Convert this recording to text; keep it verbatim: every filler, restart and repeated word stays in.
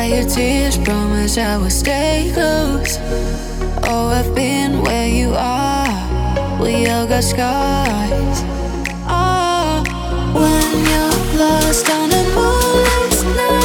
Dry your tears, promise I will stay close. Oh, I've been where you are. We all got scars. Oh, when you're lost on a moonlit night.